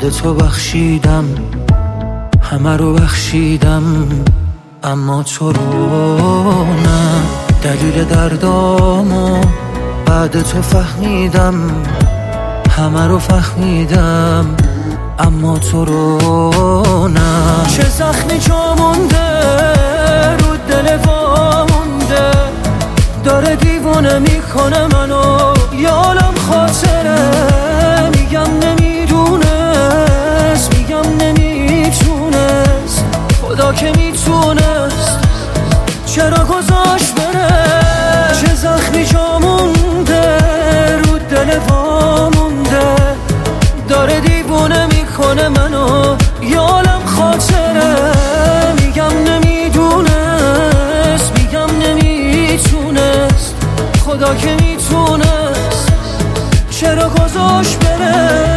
بعد تو بخشیدم، همه رو بخشیدم، اما تو رو نه. دلیل دردامو بعد تو فهمیدم، همه رو فهمیدم، اما تو رو نه. چه زخمی جا مونده رو دل وا مونده، داره دیوونه میکنه منو، یه عالم خاطره. میگم نمیدونست، میگم نمیتونست، خدا که میتونست چرا گذاشت بره. چه زخمی جا مونده رو دل وا مونده، داره دیوونه میکنه منو، یه عالم خاطره. میگم نمیدونست، میگم نمیتونست، خدا که میتونست چرا گذاشت بره.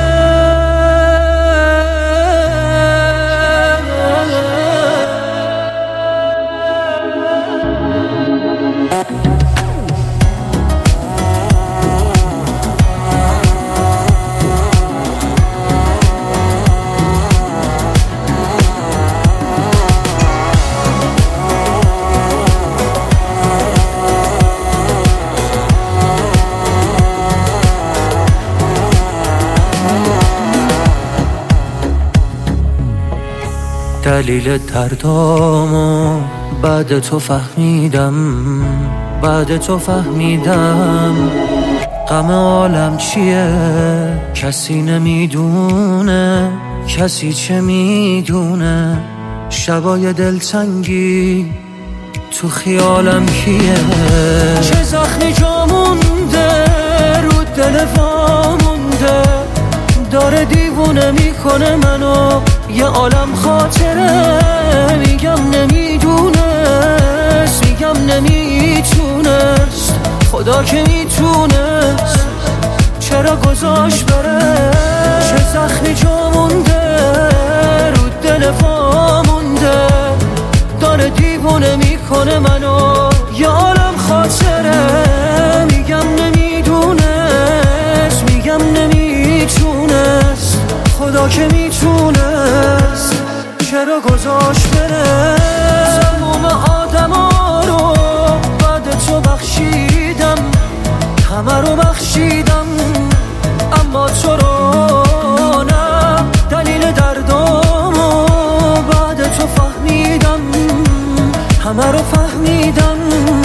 دلیل دردامو بعد تو فهمیدم، بعد تو فهمیدم، غم عالم چیه کسی نمیدونه، کسی چه میدونه. شبای دلتنگی تو خیالم کیه. چه زخمی جا مونده رو دل وا مونده، داره دیوونه میکنه منو، یه عالم خاطره. میگم نمیدونست، میگم نمیتونست، خدا که میتونست چرا گذاشت بره. چه زخمی جا مونده رو دل وا مونده، داره دیوونه میکنه منو، یه عالم خاطره. میگم نمیدونست، میگم نمیتونست، خدا که میتونست چرا گذاشت بره. تموم آدما رو بعد تو بخشیدم، همه رو بخشیدم، اما تو رو نه. دلیل دردامو بعد تو فهمیدم، همه رو فهمیدم،